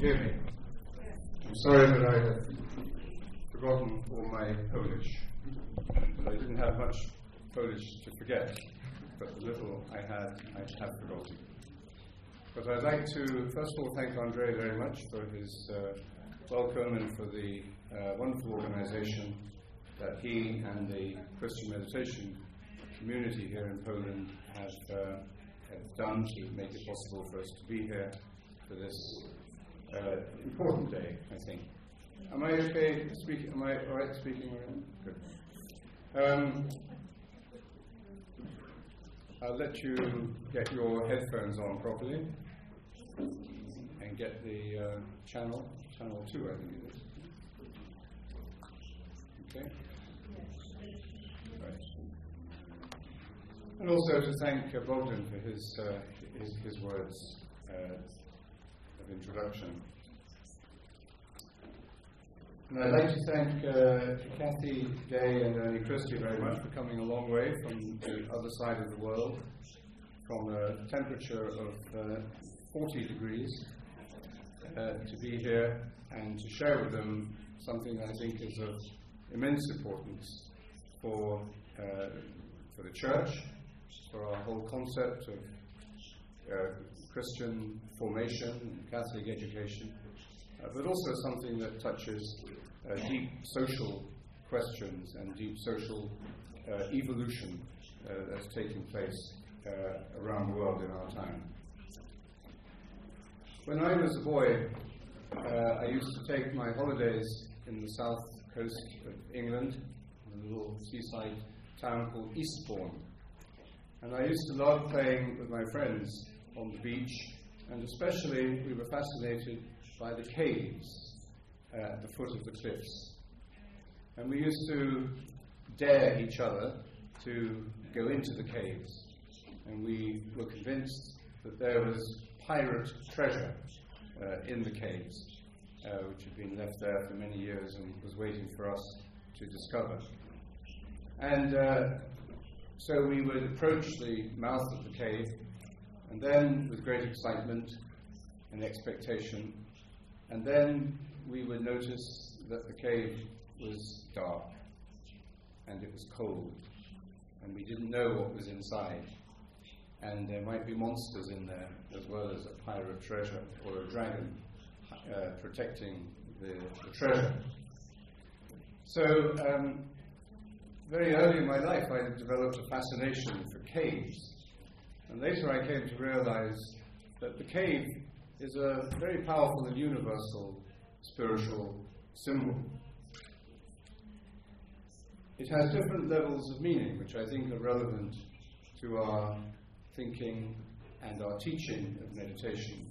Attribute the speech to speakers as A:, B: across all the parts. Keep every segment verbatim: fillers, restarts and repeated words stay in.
A: forgive me. I'm sorry that I have forgotten all my Polish. But I didn't have much Polish to forget, but the little I had, I have forgotten. But I'd like to, first of all, thank Andre very much for his uh, welcome and for the uh, wonderful organization that he and the Christian meditation community here in Poland have, uh, have done to make it possible for us to be here for this uh, important day, I think. Am I okay speaking? Am I all right speaking? Good. Um, I'll let you get your headphones on properly and get the uh, channel, channel two, I think it is. Okay. Right. And also to thank uh, Bogdan for his, uh, his, his words uh, of introduction. And I'd like to thank uh, Kathy Day and Ernie Christie very much for coming a long way from the other side of the world, from a temperature of uh, forty degrees, uh, to be here and to share with them something I think is of immense importance for, uh, for the church, for our whole concept of uh, Christian formation, Catholic education, uh, but also something that touches uh, deep social questions and deep social uh, evolution uh, that's taking place uh, around the world in our time. When I was a boy, uh, I used to take my holidays in the south coast of England, in a little seaside town called Eastbourne. And I used to love playing with my friends on the beach, and especially we were fascinated by the caves uh, at the foot of the cliffs. And we used to dare each other to go into the caves. And we were convinced that there was pirate treasure uh, in the caves, uh, which had been left there for many years and was waiting for us to discover. And uh, so we would approach the mouth of the cave, and then with great excitement and expectation, and then we would notice that the cave was dark, and it was cold, and we didn't know what was inside. And there might be monsters in there, as well as a pirate treasure or a dragon uh, protecting the, the treasure. So, um, very early in my life, I developed a fascination for caves. And later I came to realize that the cave is a very powerful and universal spiritual symbol. It has different levels of meaning, which I think are relevant to our thinking and our teaching of meditation.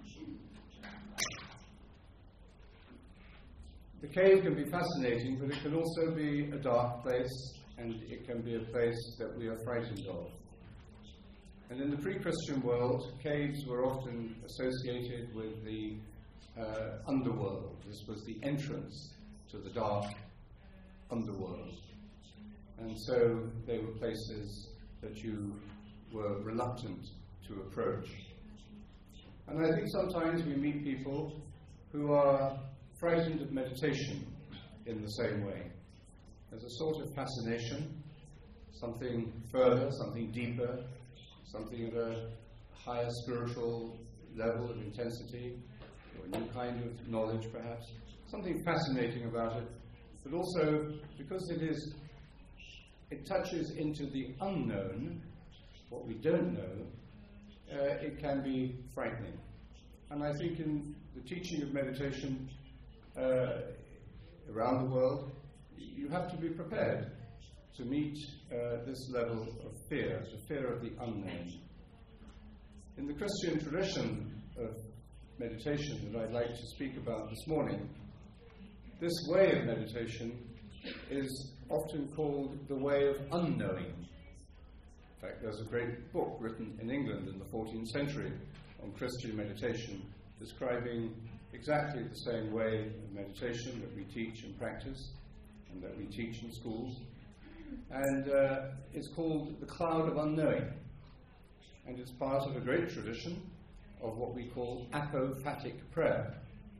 A: The cave can be fascinating, but it can also be a dark place, and it can be a place that we are frightened of. And in the pre-Christian world, caves were often associated with the uh, underworld. This was the entrance to the dark underworld. And so they were places that you were reluctant to approach. And I think sometimes we meet people who are frightened of meditation in the same way. There's a sort of fascination, something further, something deeper, something at a higher spiritual level of intensity, or a new kind of knowledge perhaps, something fascinating about it, but also because it is, it touches into the unknown, what we don't know, uh, it can be frightening. And I think in the teaching of meditation uh, around the world, you have to be prepared to meet uh, this level of fear, the fear of the unknown. In the Christian tradition of meditation that I'd like to speak about this morning, this way of meditation is often called the way of unknowing. In fact, there's a great book written in England in the fourteenth century on Christian meditation, describing exactly the same way of meditation that we teach and practice, and that we teach in schools. And uh, it's called the Cloud of Unknowing. And it's part of a great tradition of what we call apophatic prayer,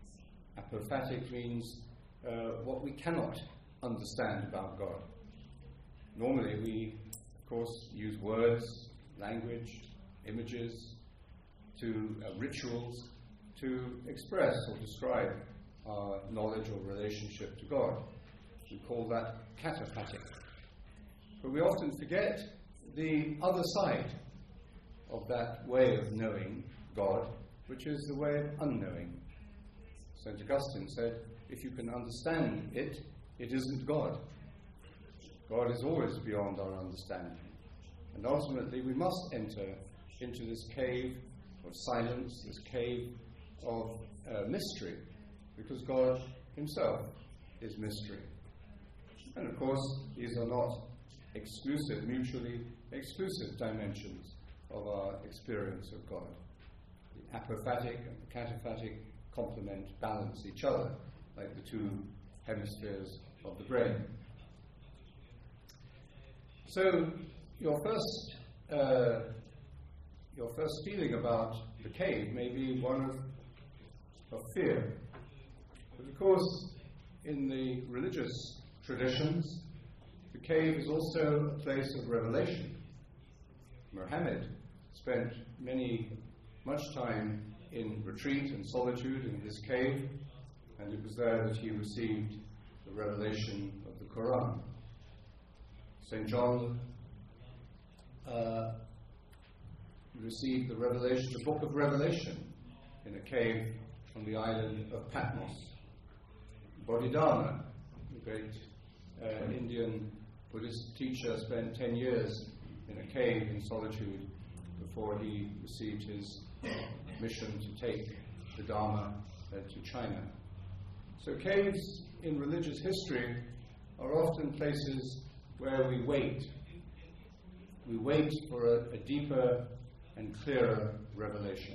A: Apophatic means uh, what we cannot understand about God. Normally we, of course, use words, language, images, to uh, rituals to express or describe our knowledge or relationship to God. We call that cataphatic. But we often forget the other side of that way of knowing God, which is the way of unknowing. Saint Augustine said, if you can understand it, it isn't God. God is always beyond our understanding. And ultimately we must enter into this cave of silence, this cave of uh, mystery, because God himself is mystery. And of course, these are not exclusive, mutually exclusive dimensions of our experience of God. The apophatic and the cataphatic complement, balance each other, like the two hemispheres of the brain. So, your first, uh, your first feeling about the cave may be one of, of fear. But of course, in the religious traditions, the cave is also a place of revelation. Muhammad spent many, much time in retreat and solitude in this cave, and it was there that he received the revelation of the Quran. Saint John uh, received the revelation, the book of Revelation, in a cave on the island of Patmos. Bodhidharma, the great uh, Indian Buddhist teacher, spent ten years in a cave in solitude before he received his mission to take the Dharma uh, to China. So caves in religious history are often places where we wait. We wait for a, a deeper and clearer revelation.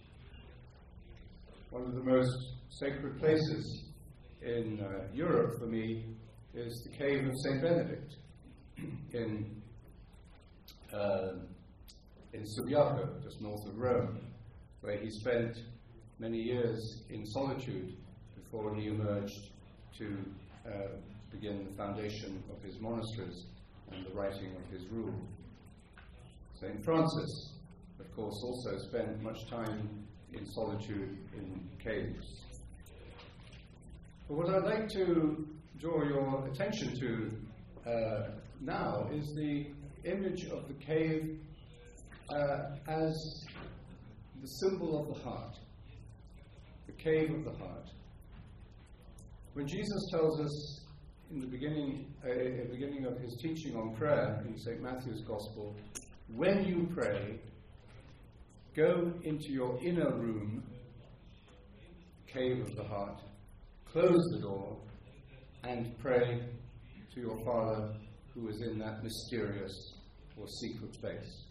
A: One of the most sacred places in uh, Europe for me is the cave of Saint Benedict in uh, in Subiaco, just north of Rome, where he spent many years in solitude before he emerged to uh, begin the foundation of his monasteries and the writing of his rule. Saint Francis, of course, also spent much time in solitude in caves. But what I'd like to draw your attention to uh, now is the image of the cave uh, as the symbol of the heart, the cave of the heart. When Jesus tells us in the beginning, uh, at the beginning of his teaching on prayer in Saint Matthew's Gospel, when you pray, go into your inner room, cave of the heart, close the door, and pray to your Father who is in that mysterious or secret place.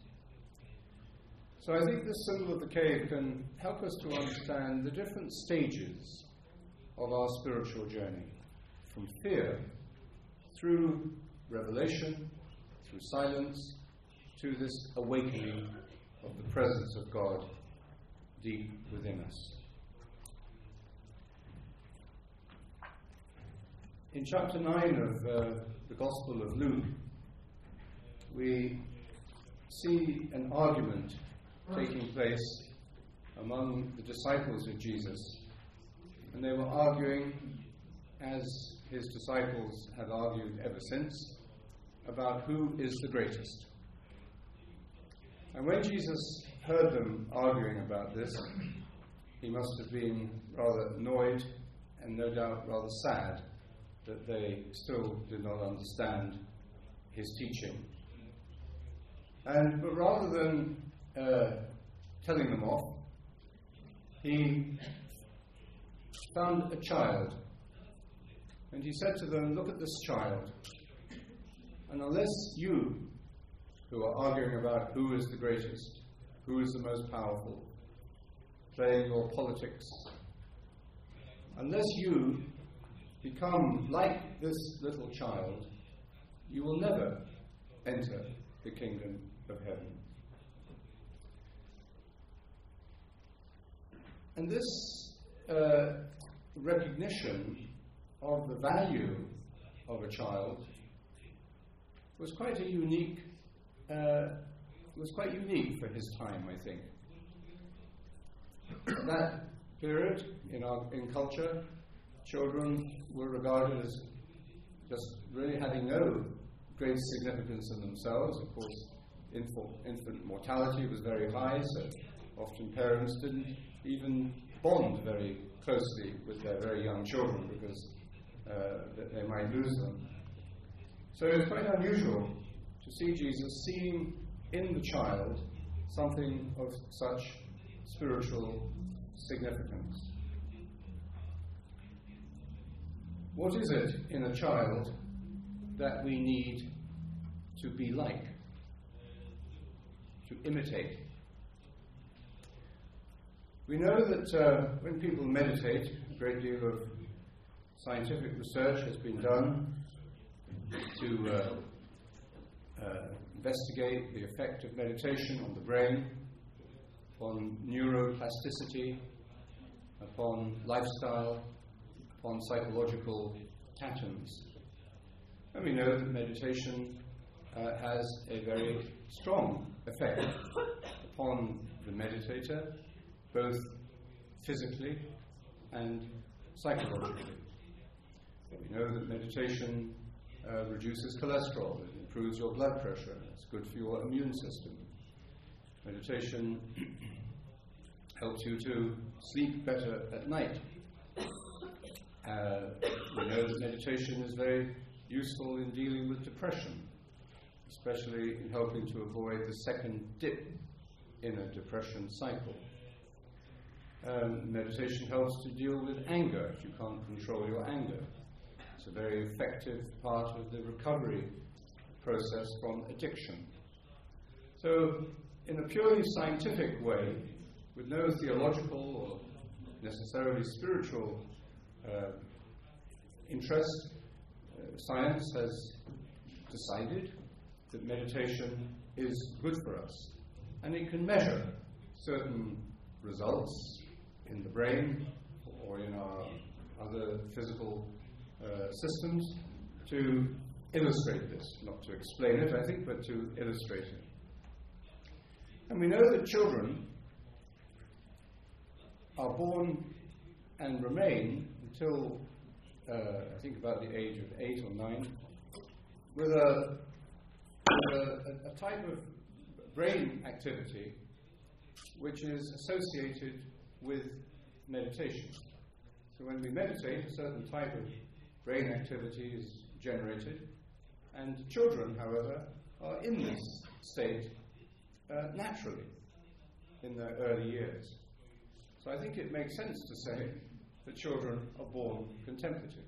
A: So I think this symbol of the cave can help us to understand the different stages of our spiritual journey, from fear through revelation, through silence, to this awakening of the presence of God deep within us. In chapter nine of uh, the Gospel of Luke, we see an argument taking place among the disciples of Jesus. And they were arguing, as his disciples have argued ever since, about who is the greatest. And when Jesus heard them arguing about this, he must have been rather annoyed and no doubt rather sad that they still did not understand his teaching. And but rather than uh, telling them off, he found a child, and he said to them, "Look at this child, and unless you, who are arguing about who is the greatest, who is the most powerful, playing your politics, unless you become like this little child, you will never enter the kingdom of heaven." And this uh, recognition of the value of a child was quite a unique, uh, was quite unique for his time, I think. At that period in our in culture, children were regarded as just really having no great significance in themselves. Of course, infant, infant mortality was very high, so often parents didn't even bond very closely with their very young children because uh, that they might lose them. So it's quite unusual to see Jesus seeing in the child something of such spiritual significance. What is it in a child that we need to be like, to imitate? We know that uh, when people meditate, a great deal of scientific research has been done to uh, uh, investigate the effect of meditation on the brain, on neuroplasticity, upon lifestyle, upon psychological patterns. And we know that meditation uh, has a very strong effect upon the meditator, both physically and psychologically. We know that meditation uh, reduces cholesterol, it improves your blood pressure, it's good for your immune system. Meditation helps you to sleep better at night. Uh, we know that meditation is very useful in dealing with depression, especially in helping to avoid the second dip in a depression cycle. Um, meditation helps to deal with anger if you can't control your anger. It's a very effective part of the recovery process from addiction. So, in a purely scientific way, with no theological or necessarily spiritual uh, interest, uh, science has decided that meditation is good for us, and it can measure certain results in the brain or in our other physical uh, systems to illustrate this, not to explain it, I think, but to illustrate it. And we know that children are born and remain until, uh, I think, about the age of eight or nine, with a, with a, a type of brain activity which is associated with meditation. So when we meditate, a certain type of brain activity is generated, and children, however, are in this state uh, naturally in their early years. So I think it makes sense to say that children are born contemplative.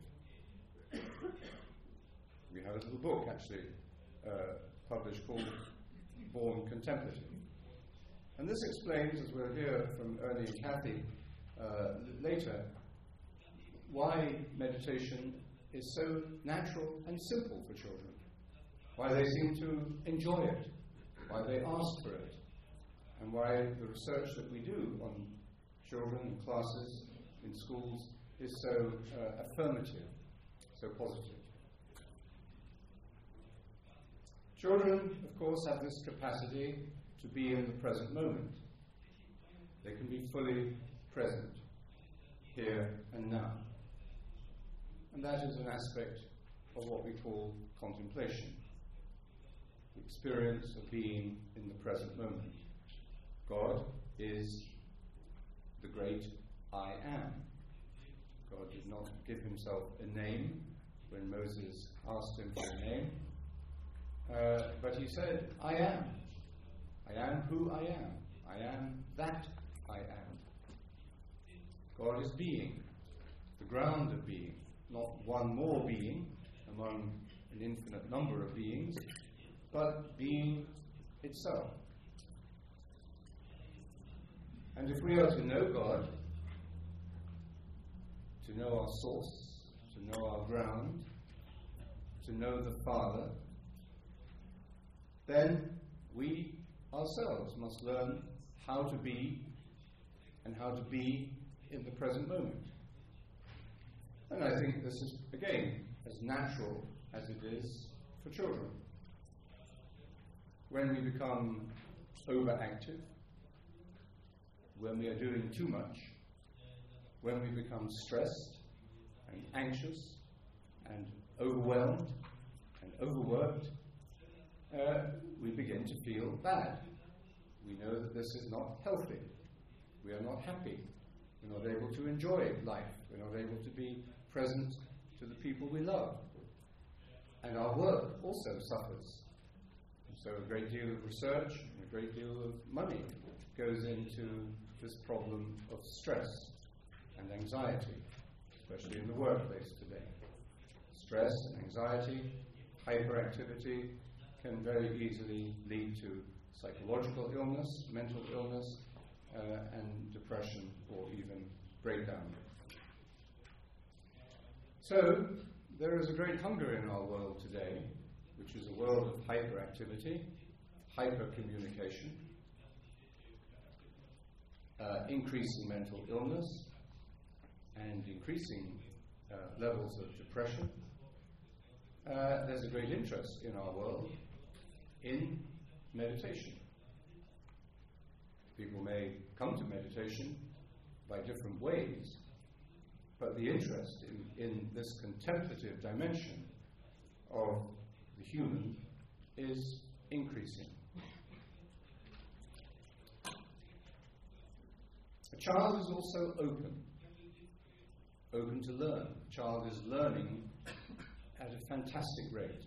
A: We have a little book, actually, uh, published called Born Contemplative. And this explains, as we'll hear from Ernie and Kathy uh, later, why meditation is so natural and simple for children, why they seem to enjoy it, why they ask for it, and why the research that we do on children in classes, in schools, is so uh, affirmative, so positive. Children, of course, have this capacity to be in the present moment. They can be fully present, here and now. And that is an aspect of what we call contemplation, the experience of being in the present moment. God is the great I am. God did not give himself a name when Moses asked him for a name, uh, but he said, I am. I am who I am. I am that I am. God is being, the ground of being, not one more being among an infinite number of beings, but being itself. And if we are to know God, to know our source, to know our ground, to know the Father, then we ourselves must learn how to be and how to be in the present moment. And I think this is, again, as natural as it is for children. When we become overactive, when we are doing too much, when we become stressed and anxious and overwhelmed and overworked, uh, we begin to feel bad. We know that this is not healthy. We are not happy. We're not able to enjoy life. We're not able to be present to the people we love. And our work also suffers. And so a great deal of research and a great deal of money goes into this problem of stress and anxiety, especially in the workplace today. Stress and anxiety, hyperactivity can very easily lead to psychological illness, mental illness, uh, and depression, or even breakdown. So, there is a great hunger in our world today, which is a world of hyperactivity, hypercommunication, uh, increasing mental illness, and increasing uh, levels of depression. Uh, there's a great interest in our world in meditation. People may come to meditation by different ways, but the interest in, in this contemplative dimension of the human is increasing. A child is also open, open to learn. A child is learning at a fantastic rate.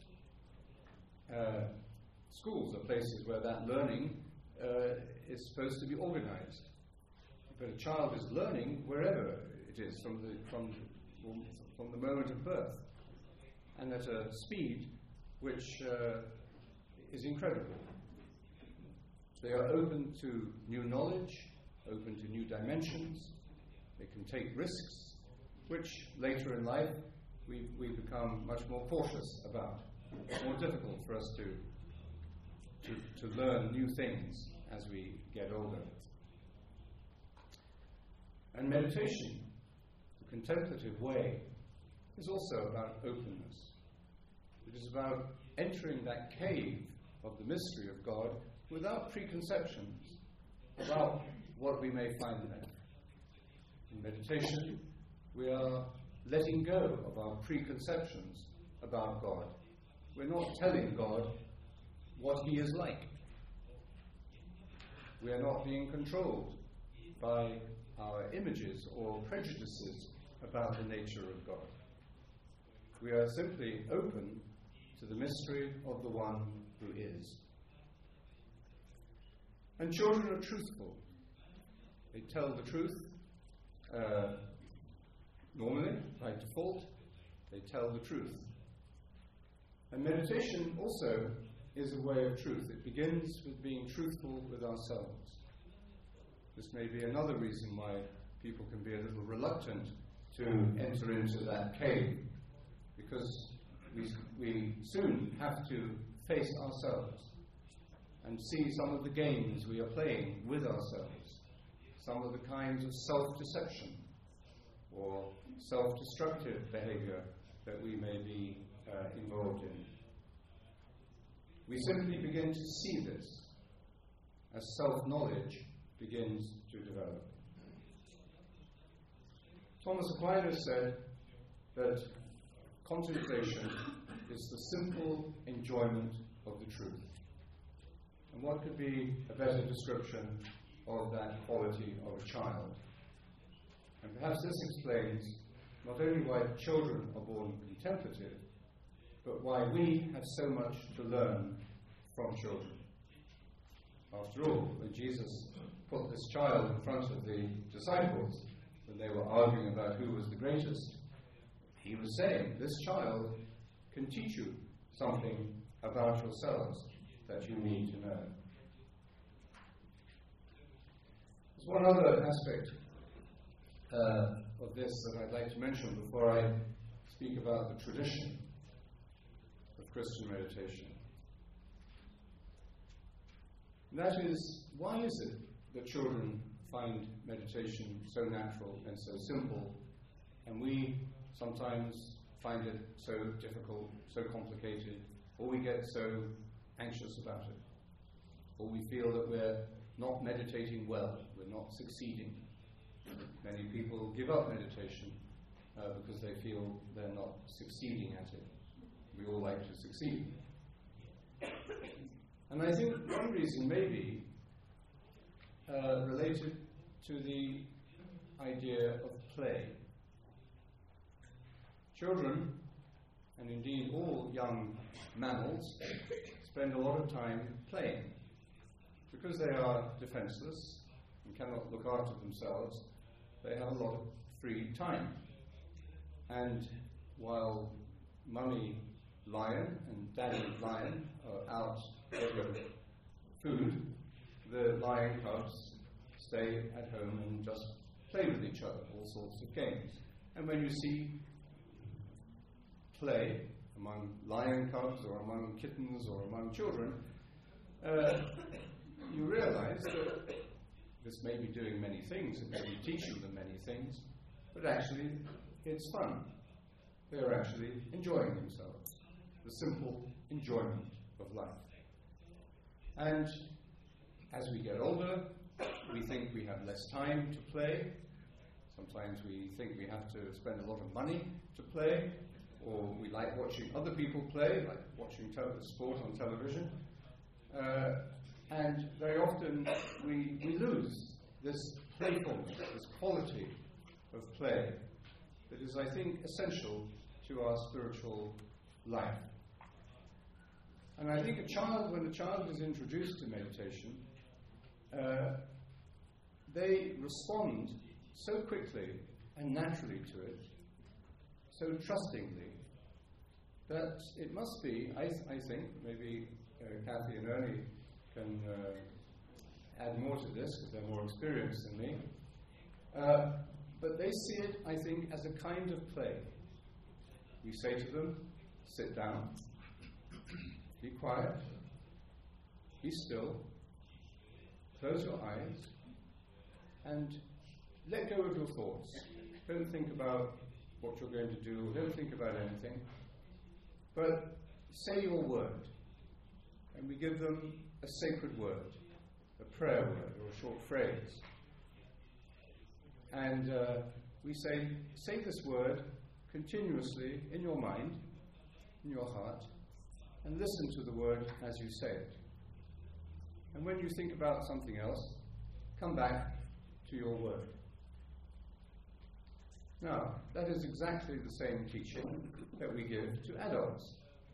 A: Uh, schools are places where that learning uh, is supposed to be organized. But a child is learning wherever it is, from the, from, from the moment of birth, and at a speed which uh, is incredible. They are open to new knowledge, open to new dimensions. They can take risks, which later in life we, we become much more cautious about. It's more difficult for us to, to, to learn new things as we get older. And meditation, the contemplative way, is also about openness. It is about entering that cave of the mystery of God without preconceptions about what we may find there. In meditation, we are letting go of our preconceptions about God. We're not telling God what He is like. We are not being controlled by our images or prejudices about the nature of God. We are simply open to the mystery of the one who is. And children are truthful. They tell the truth. Uh, normally, by default, they tell the truth. And meditation also is a way of truth. It begins with being truthful with ourselves. This may be another reason why people can be a little reluctant to enter into that cave, because we, we soon have to face ourselves and see some of the games we are playing with ourselves, some of the kinds of self-deception or self-destructive behavior that we may be uh, involved in. We simply begin to see this as self-knowledge begins to develop. Thomas Aquinas said that contemplation is the simple enjoyment of the truth. And what could be a better description of that quality of a child? And perhaps this explains not only why children are born contemplative, but why we have so much to learn from children. After all, when Jesus put this child in front of the disciples, when they were arguing about who was the greatest, he was saying, this child can teach you something about yourselves that you need to know. There's one other aspect uh, of this that I'd like to mention before I speak about the tradition of Christian meditation. And that is, why is it that children find meditation so natural and so simple And we sometimes find it so difficult, so complicated, or we get so anxious about it, or we feel that we're not meditating well, we're not succeeding. Many people give up meditation uh, because they feel they're not succeeding at it. We all like to succeed. And I think one reason may be uh, related to the idea of play. Children, and indeed all young mammals, spend a lot of time playing. Because they are defenseless and cannot look after themselves, they have a lot of free time. And while mummy lion and daddy lion are out getting food, the lion cubs stay at home and just play with each other, all sorts of games. And when you see play among lion cubs or among kittens or among children, uh, you realize that this may be doing many things, it may be teaching them many things, but actually it's fun. They're actually enjoying themselves, the simple enjoyment of life. And as we get older, we think we have less time to play. Sometimes we think we have to spend a lot of money to play, or we like watching other people play, like watching te- sport on television. Uh, and very often we, we lose this playfulness, this quality of play that is, I think, essential to our spiritual life. And I think a child, when a child is introduced to meditation, uh, they respond so quickly and naturally to it, so trustingly, that it must be, I, th- I think, maybe uh, Kathy and Ernie can uh, add more to this because they're more experienced than me, uh, but they see it, I think, as a kind of play. We say to them, sit down, be quiet, be still, close your eyes, and let go of your thoughts. Don't think about what you're going to do, don't think about anything, but say your word. And we give them a sacred word, a prayer word, or a short phrase. And uh, we say, say this word continuously in your mind, in your heart, and listen to the word as you say it. And when you think about something else, come back to your word. Now, that is exactly the same teaching that we give to adults.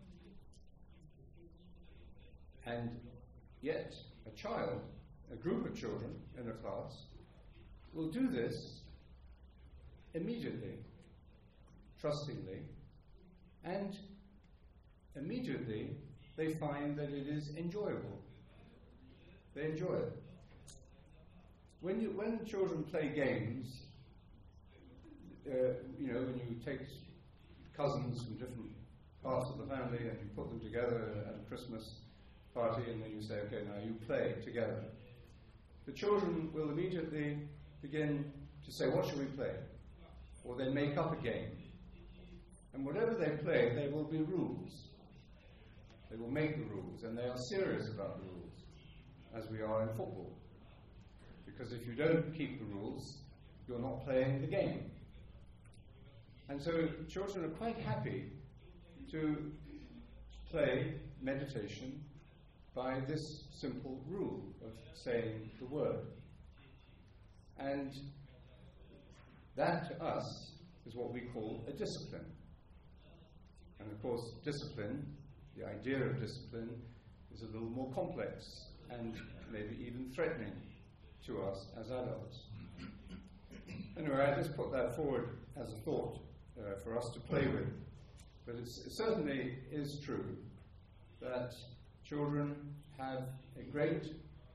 A: And yet, a child, a group of children in a class, will do this immediately, trustingly, and immediately they find that it is enjoyable. They enjoy it. When you, when children play games, uh, you know, when you take cousins from different parts of the family and you put them together at a Christmas party, and then you say, okay, now you play together. The children will immediately begin to say, what shall we play? Or they make up a game. And whatever they play, there will be rules. They will make the rules, and they are serious about the rules, as we are in football. Because if you don't keep the rules, you're not playing the game. And so children are quite happy to play meditation by this simple rule of saying the word. And that to us is what we call a discipline. And of course, discipline, the idea of discipline, is a little more complex and maybe even threatening to us as adults. Anyway, I just put that forward as a thought uh, for us to play with. But it's, it certainly is true that children have a great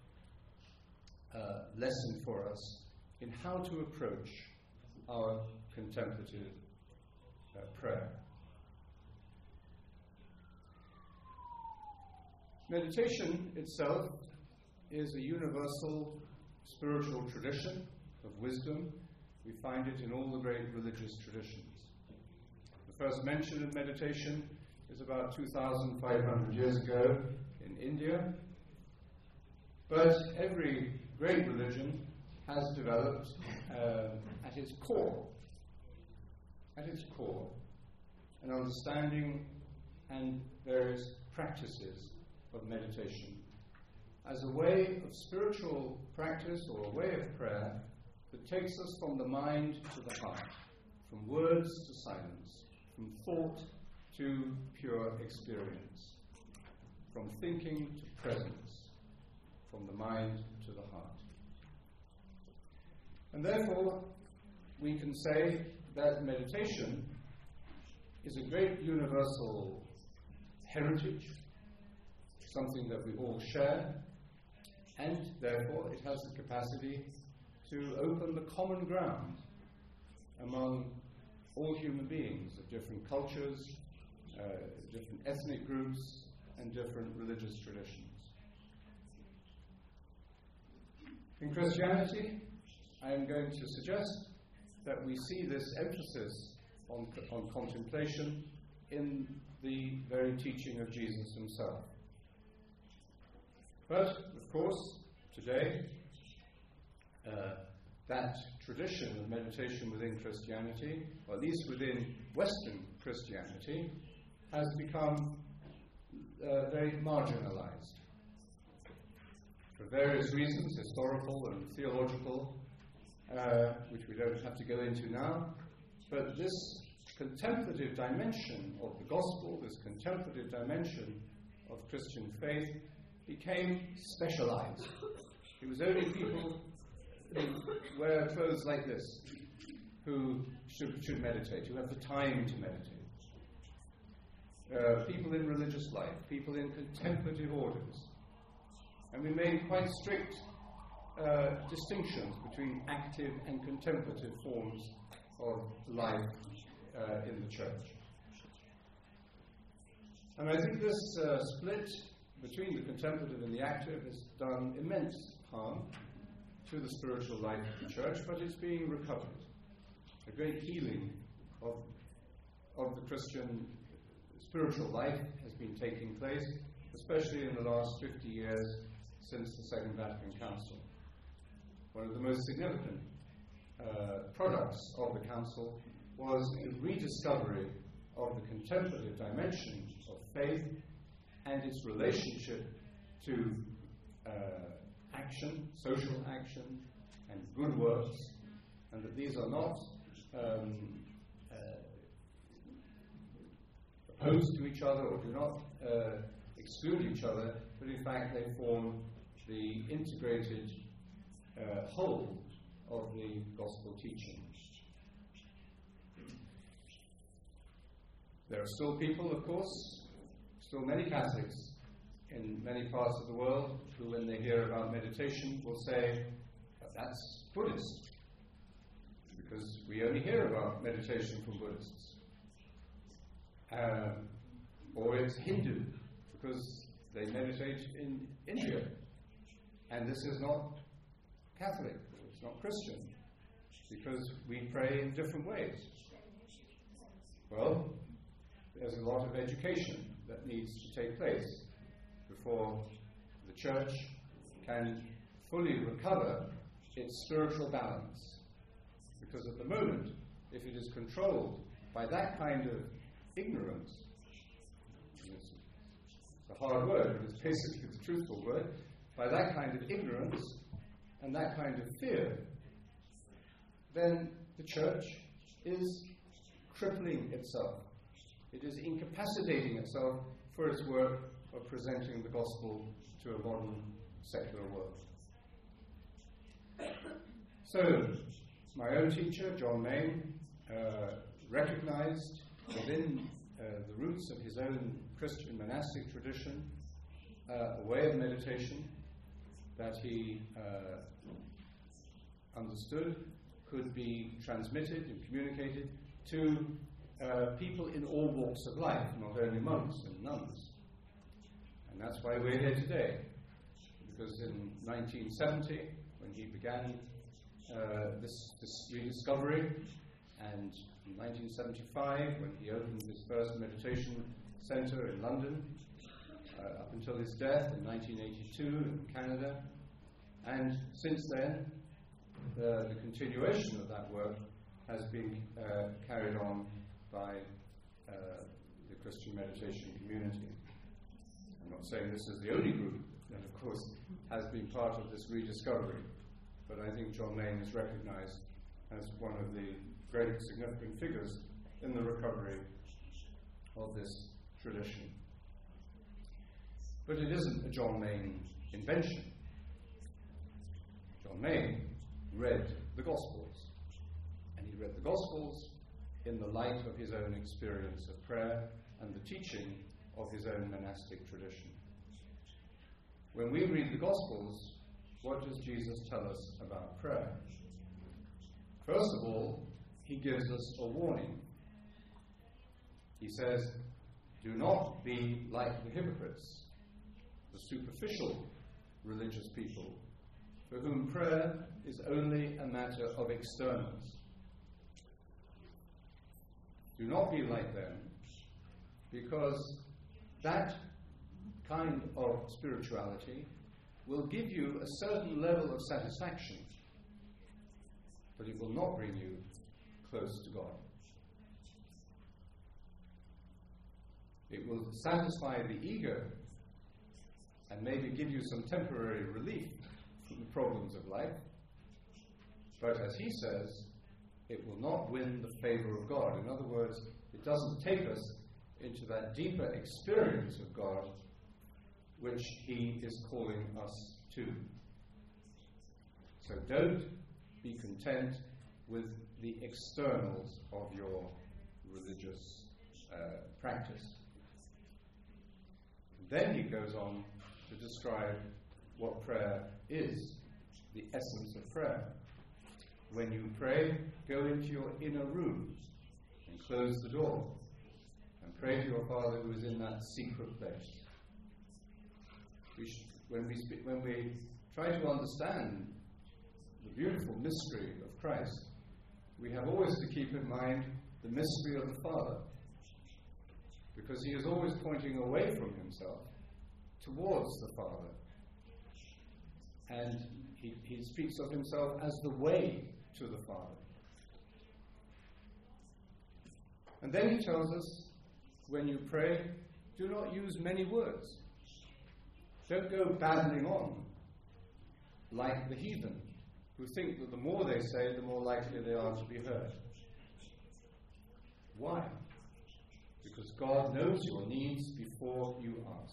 A: uh, lesson for us in how to approach our contemplative uh, prayer. Meditation itself is a universal spiritual tradition of wisdom we find it in all the great religious traditions. The first mention of meditation is about two thousand five hundred years ago in India. But every great religion has developed uh, at its core, at its core, an understanding and various practices of meditation as a way of spiritual practice or a way of prayer that takes us from the mind to the heart, from words to silence, from thought to pure experience, from thinking to presence, from the mind to the heart. And therefore, we can say that meditation is a great universal heritage, something that we all share, and therefore it has the capacity to open the common ground among all human beings of different cultures, uh, different ethnic groups, and different religious traditions. In Christianity, I am going to suggest that we see this emphasis on, on contemplation in the very teaching of Jesus himself. But, of course, today, uh, that tradition of meditation within Christianity, or at least within Western Christianity, has become uh, very marginalized. For various reasons, historical and theological, uh, which we don't have to go into now, but this contemplative dimension of the gospel, this contemplative dimension of Christian faith, became specialized. It was only people who wear clothes like this who should, should meditate, who have the time to meditate. Uh, people in religious life, people in contemplative orders. And we made quite strict uh, distinctions between active and contemplative forms of life uh, in the church. And I think this uh, split between the contemplative and the active has done immense harm to the spiritual life of the church, but it's being recovered. A great healing of, of the Christian spiritual life has been taking place, especially in the last fifty years since the Second Vatican Council. One of the most significant uh, products of the Council was the rediscovery of the contemplative dimension of faith and its relationship to uh, action, social action, and good works, and that these are not um, uh, opposed to each other or do not uh, exclude each other, but in fact they form the integrated uh, whole of the gospel teaching. There are still people, of course, still many Catholics in many parts of the world who, when they hear about meditation, will say, but that's Buddhist, because we only hear about meditation from Buddhists. Um, or it's Hindu, because they meditate in India. And this is not Catholic, it's not Christian, because we pray in different ways. Well, there's a lot of education that needs to take place before the church can fully recover its spiritual balance. Because at the moment, if it is controlled by that kind of ignorance, it's a hard word, but it's basically the truthful word, by that kind of ignorance and that kind of fear, then the church is crippling itself. It is incapacitating itself for its work of presenting the gospel to a modern secular world. So, my own teacher, John Main, uh, recognized within uh, the roots of his own Christian monastic tradition uh, a way of meditation that he uh, understood could be transmitted and communicated to uh, people in all walks of life, not only monks and nuns. And that's why we're here today. Because in nineteen seventy, when he began uh, this, this rediscovery, and in nineteen seventy-five, when he opened his first meditation centre in London, uh, up until his death in nineteen eighty-two in Canada, and since then, the, the continuation of that work has been uh, carried on by uh, the Christian meditation community. I'm not saying this is the only group that, of course, has been part of this rediscovery, but I think John Lane is recognized as one of the great significant figures in the recovery of this tradition. But it isn't a John Lane invention. John Lane read the Gospels, and he read the Gospels in the light of his own experience of prayer and the teaching of his own monastic tradition. When we read the Gospels, what does Jesus tell us about prayer? First of all, he gives us a warning. He says, do not be like the hypocrites, the superficial religious people, for whom prayer is only a matter of externals. Do not be like them, because that kind of spirituality will give you a certain level of satisfaction, but it will not bring you close to God. It will satisfy the ego and maybe give you some temporary relief from the problems of life, but as he says, it will not win the favor of God. In other words, it doesn't take us into that deeper experience of God which he is calling us to. So don't be content with the externals of your religious uh, practice. Then he goes on to describe what prayer is, the essence of prayer. When you pray, go into your inner room and close the door and pray to your Father who is in that secret place. We should, when we speak, when we try to understand the beautiful mystery of Christ, we have always to keep in mind the mystery of the Father, because he is always pointing away from himself towards the Father. And he, he speaks of himself as the way to the Father. And then he tells us, when you pray, do not use many words. Don't go babbling on like the heathen, who think that the more they say, the more likely they are to be heard. Why? Because God knows your needs before you ask.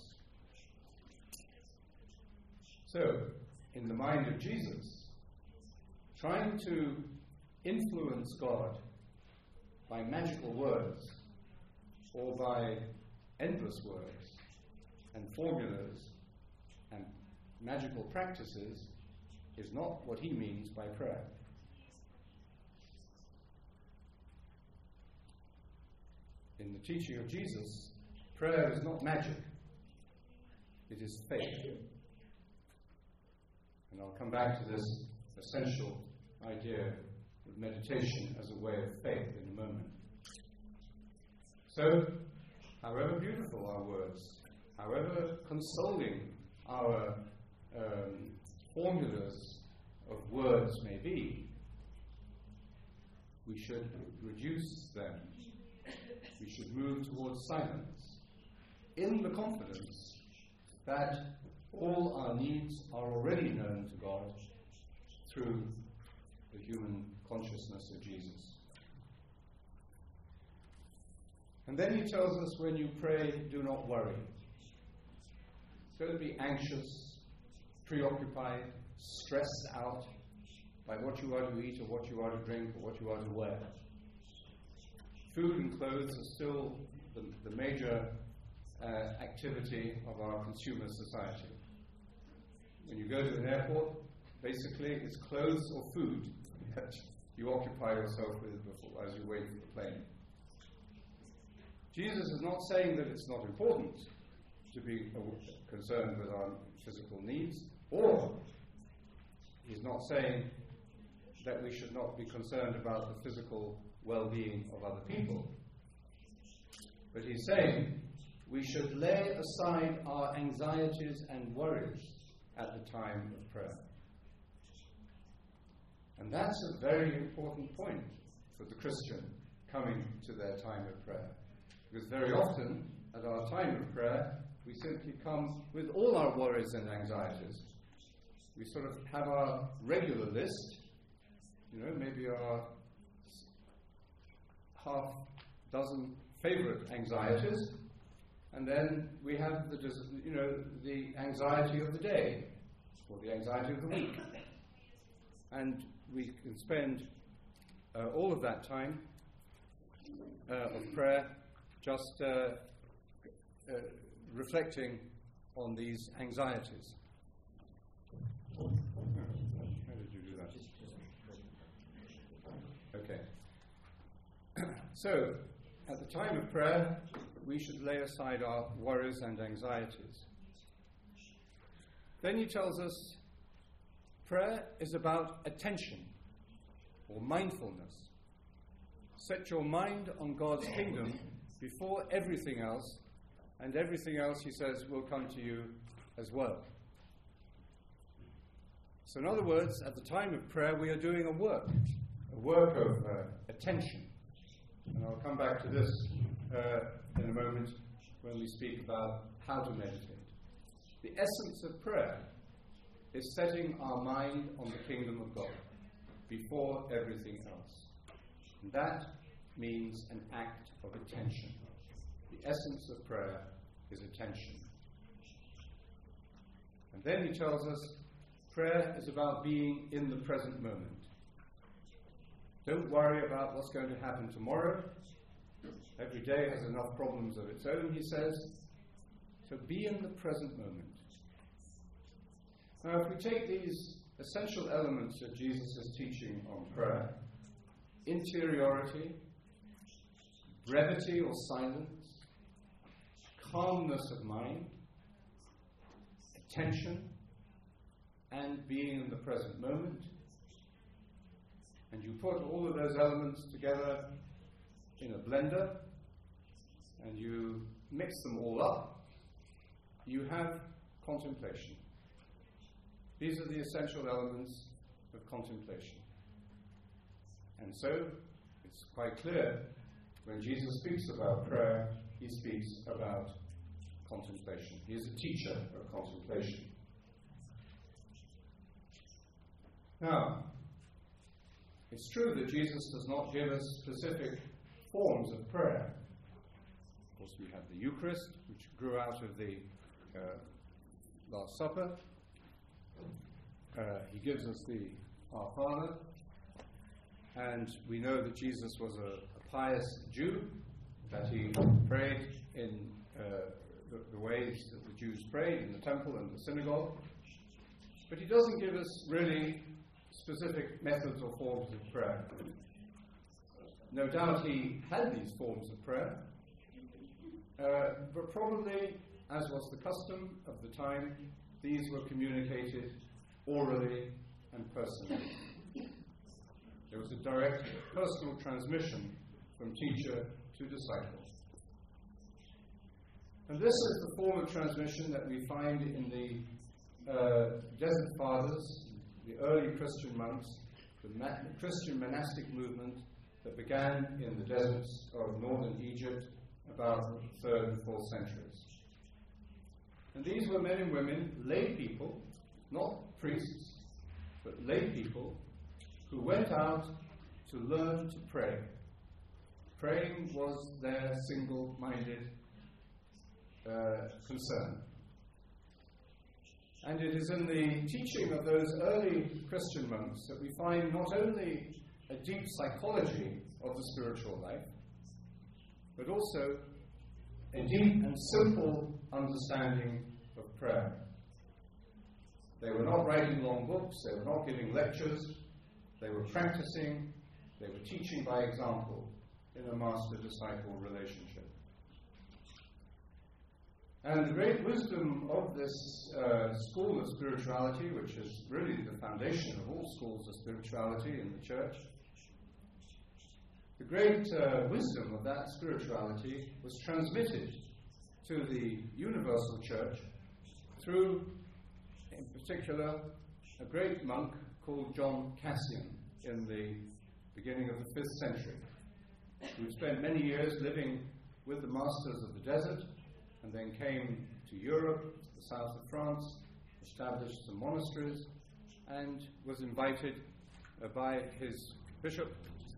A: So, in the mind of Jesus, trying to influence God by magical words or by endless words and formulas and magical practices is not what he means by prayer. In the teaching of Jesus, prayer is not magic. It is faith. And I'll come back to this essential idea of meditation as a way of faith in a moment. So, however beautiful our words, however consoling our um, formulas of words may be, we should reduce them. We should move towards silence, in the confidence that all our needs are already known to God through the human consciousness of Jesus. And then he tells us, when you pray, do not worry. Don't be anxious, preoccupied, stressed out by what you are to eat or what you are to drink or what you are to wear. Food and clothes are still the, the major uh, activity of our consumer society. When you go to an airport, basically it's clothes or food that you occupy yourself with before, as you wait for the plane. Jesus is not saying that it's not important to be concerned with our physical needs, or he's not saying that we should not be concerned about the physical well-being of other people. But he's saying we should lay aside our anxieties and worries at the time of prayer. And that's a very important point for the Christian coming to their time of prayer. Because very often, at our time of prayer, we simply come with all our worries and anxieties. We sort of have our regular list, you know, maybe our half dozen favorite anxieties, and then we have the, you know, the anxiety of the day, or the anxiety of the week. And we can spend uh, all of that time uh, of prayer just uh, uh, reflecting on these anxieties. How did you do that? Okay. So, at the time of prayer, we should lay aside our worries and anxieties. Then he tells us prayer is about attention or mindfulness. Set your mind on God's kingdom before everything else, and everything else, he says, will come to you as well. So in other words, at the time of prayer, we are doing a work, a work of uh, attention. And I'll come back to this uh, in a moment when we speak about how to meditate. The essence of prayer is setting our mind on the kingdom of God before everything else. And that means an act of attention. The essence of prayer is attention. And then he tells us prayer is about being in the present moment. Don't worry about what's going to happen tomorrow. Every day has enough problems of its own, he says. So be in the present moment. Now, if we take these essential elements of Jesus' teaching on prayer, interiority, brevity or silence, calmness of mind, attention, and being in the present moment, and you put all of those elements together in a blender, and you mix them all up, you have contemplation. These are the essential elements of contemplation. And so, it's quite clear, when Jesus speaks about prayer, he speaks about contemplation. He is a teacher of contemplation. Now, it's true that Jesus does not give us specific forms of prayer. Of course, we have the Eucharist, which grew out of the uh, Last Supper. Uh, he gives us the Our Father. And we know that Jesus was a, a pious Jew, that he prayed in uh, the, the ways that the Jews prayed in the temple and the synagogue. But he doesn't give us really specific methods or forms of prayer. No doubt he had these forms of prayer, uh, but probably, as was the custom of the time, these were communicated orally and personally. There was a direct personal transmission from teacher to disciple. And this is the form of transmission that we find in the uh, Desert Fathers, the early Christian monks, the ma- Christian monastic movement that began in the deserts of northern Egypt about the third and fourth centuries. And these were men and women, lay people, not priests, but lay people, who went out to learn to pray. Praying was their single-minded uh, concern. And it is in the teaching of those early Christian monks that we find not only a deep psychology of the spiritual life, but also a deep and simple understanding of prayer. They were not writing long books, they were not giving lectures, they were practicing, they were teaching by example in a master-disciple relationship. And the great wisdom of this uh, school of spirituality, which is really the foundation of all schools of spirituality in the church, the great uh, wisdom of that spirituality was transmitted to the universal church through, in particular, a great monk called John Cassian in the beginning of the fifth century, who spent many years living with the masters of the desert, and then came to Europe, the south of France, established some monasteries, and was invited uh, by his bishop,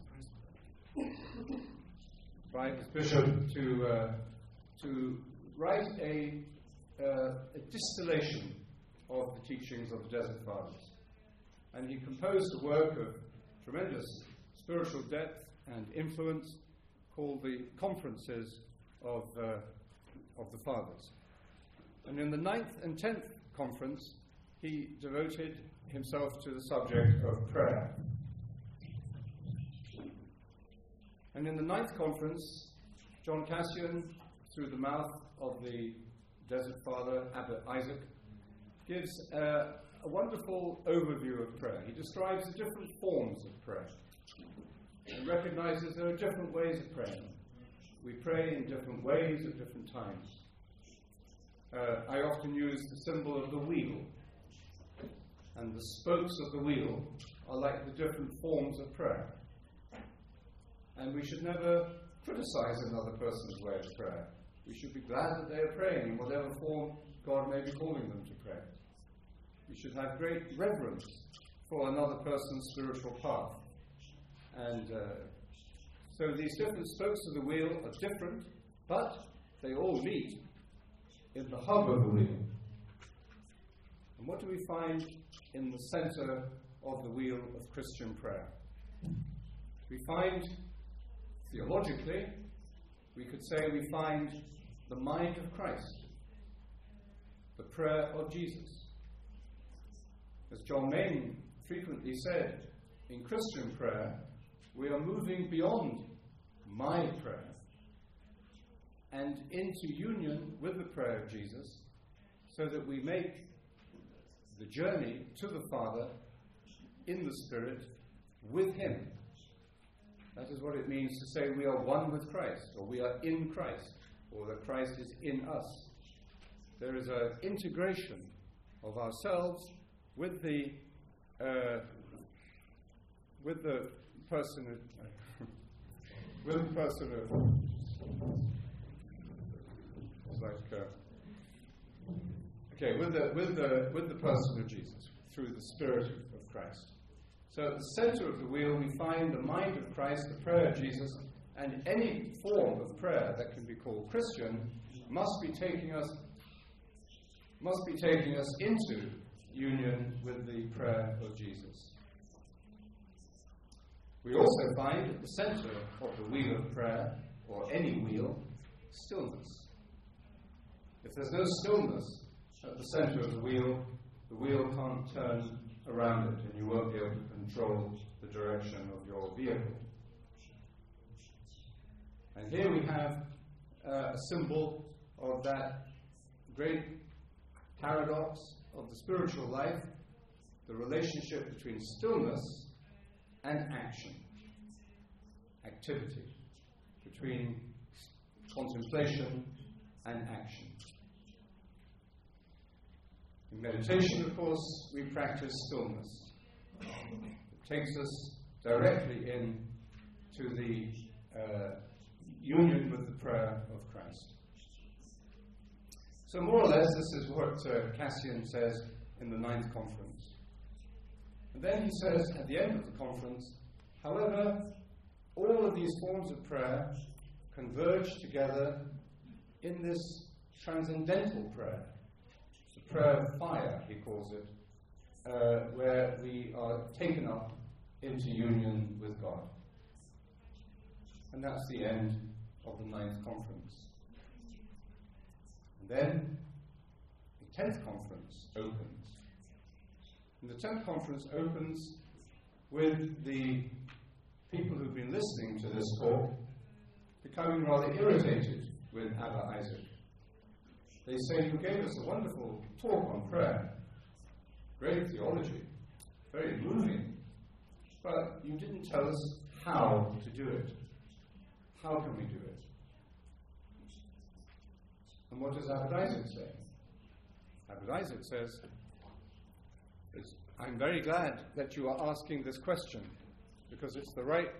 A: by his bishop to uh, to write a, uh, a distillation of the teachings of the Desert Fathers. And he composed a work of tremendous spiritual depth and influence called the Conferences of, uh, of the Fathers. And in the ninth and tenth conference, he devoted himself to the subject of prayer. And in the ninth conference, John Cassian, through the mouth of the Desert Father, Abbot Isaac, gives uh, a wonderful overview of prayer. He describes the different forms of prayer and recognizes there are different ways of praying. We pray in different ways at different times. Uh, I often use the symbol of the wheel, and the spokes of the wheel are like the different forms of prayer. And we should never criticize another person's way of prayer. We should be glad that they are praying in whatever form God may be calling them to pray. We should have great reverence for another person's spiritual path. And uh, so these different spokes of the wheel are different, but they all meet in the hub of the wheel. And what do we find in the center of the wheel of Christian prayer? We find, theologically, we could say we find the mind of Christ, the prayer of Jesus. As John Main frequently said, in Christian prayer, we are moving beyond my prayer and into union with the prayer of Jesus, so that we make the journey to the Father in the Spirit with Him. That is what it means to say we are one with Christ, or we are in Christ, or that Christ is in us. There is an integration of ourselves with the uh, with the person of, with the person of it's like uh, okay with the with the with the person of Jesus through the Spirit of Christ. So at the center of the wheel we find the mind of Christ, the prayer of Jesus, and any form of prayer that can be called Christian must be taking us must be taking us into union with the prayer of Jesus. We also find at the center of the wheel of prayer, or any wheel, stillness. If there's no stillness at the center of the wheel, the wheel can't turn around it, and you won't be able to control the direction of your vehicle. And here we have uh, a symbol of that great paradox of the spiritual life, the relationship between stillness and action, activity, between contemplation and action. In meditation, of course, we practice stillness. It takes us directly in to the uh, union with the prayer of Christ. So more or less, this is what uh, Cassian says in the ninth conference. And then he says at the end of the conference, however, all of these forms of prayer converge together in this transcendental prayer. It's a prayer of fire, he calls it, uh, where we are taken up into union with God. And that's the end of the ninth conference. And then the tenth conference opens. And the tenth conference opens with the people who've been listening to this talk becoming rather irritated with Abba Isaac. They say, you gave us a wonderful talk on prayer, great theology, very moving, but you didn't tell us how to do it. How can we do it? And what does Abbot Isaac say? Abbot Isaac says, I'm very glad that you are asking this question, because it's the right...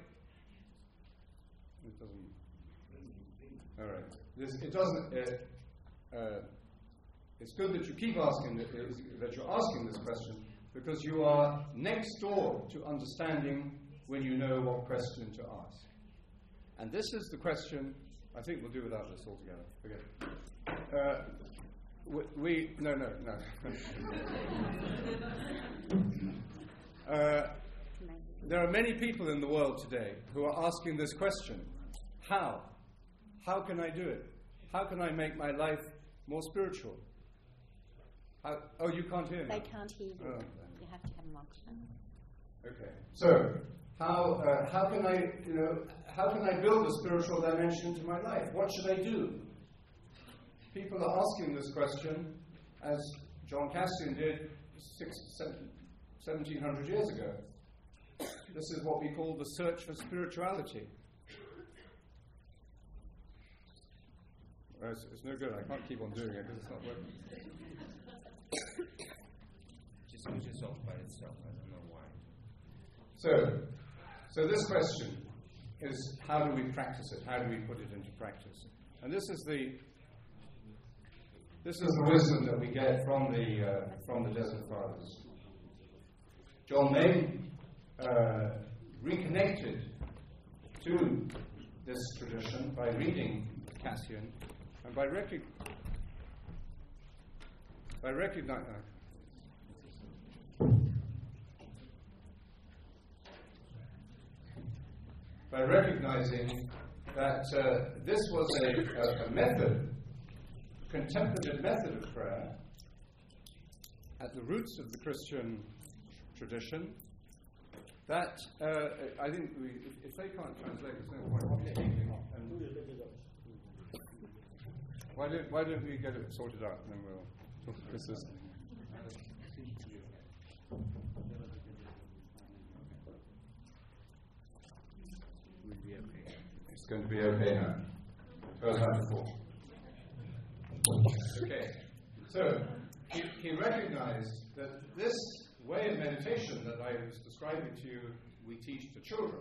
A: It doesn't... All right. This, it doesn't... Uh, uh, it's good that you keep asking, that, that you're asking this question, because you are next door to understanding when you know what question to ask. And this is the question... I think we'll do without this altogether. Forget it. Uh, we, we... No, no, no. uh, there are many people in the world today who are asking this question. How? How can I do it? How can I make my life more spiritual? How, oh, you can't hear me?
B: They can't hear you.
A: Oh.
B: You have to have a microphone.
A: Okay. So, how uh, how can I, you know, how can I build a spiritual dimension to my life? What should I do? People are asking this question, as John Cassian did six, seven, seventeen hundred years ago. This is what we call the search for spirituality. Well, it's, it's no good. I can't keep on doing it because it's not working.
C: Just switches off by itself. I don't know why.
A: So, so this question is, how do we practice it? How do we put it into practice? And this is the this is the wisdom that we get from the uh, from the Desert Fathers. John Main uh, reconnected to this tradition by reading Cassian and by recog- by recognizing. By recognizing that uh, this was a, a, a method, contemplative method of prayer, at the roots of the Christian tradition, that uh, I think we, if, if they can't translate, there's no point in speaking. Why don't, why don't we get it sorted out and then we'll talk to this. It's going to be okay now. First time before. Okay. So, he, he recognized that this way of meditation that I was describing to you, we teach to children.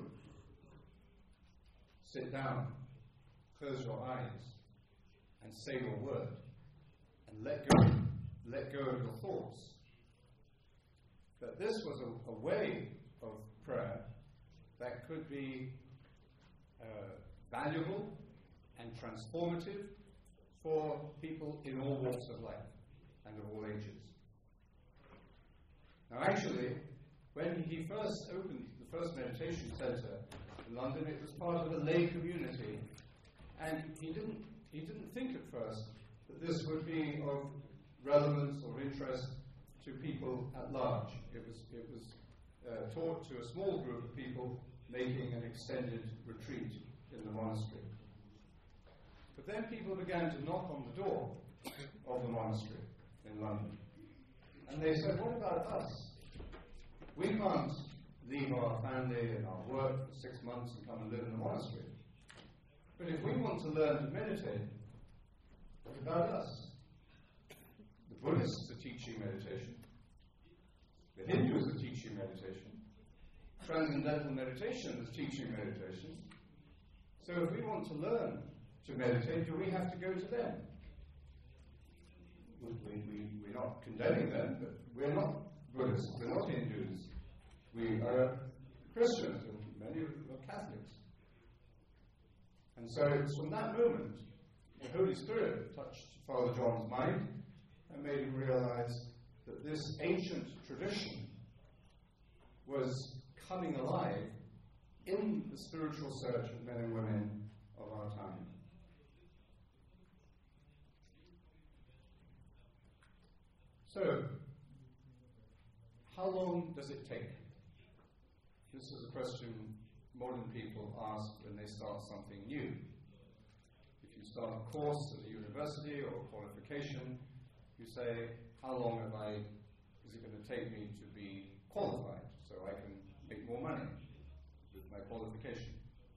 A: Sit down, close your eyes, and say your word, and let go, let go of your thoughts. That this was a, a way of prayer that could be uh, valuable and transformative for people in all walks of life and of all ages. Now, actually, when he first opened the first meditation center in London, it was part of a lay community, and he didn't he didn't think at first that this would be of relevance or interest to people at large. It was it was uh, taught to a small group of people making an extended retreat in the monastery. But then people began to knock on the door of the monastery in London. And they said, what about us? We can't leave our family and our work for six months and come and live in the monastery. But if we want to learn to meditate, what about us? The Buddhists are teaching meditation. The Hindus are teaching meditation. Transcendental meditation is teaching meditation. So if we want to learn to meditate, do we have to go to them? We, we, we're not condemning them, but we're not Buddhists, we're not Hindus. We are Christians, and many are Catholics. And so it was from that moment the Holy Spirit touched Father John's mind and made him realize that this ancient tradition was coming alive in the spiritual search of men and women of our time. So, how long does it take? This is a question modern people ask when they start something new. If you start a course at a university or a qualification, you say, how long have I, is it going to take me to be qualified so I can make more money with my qualification?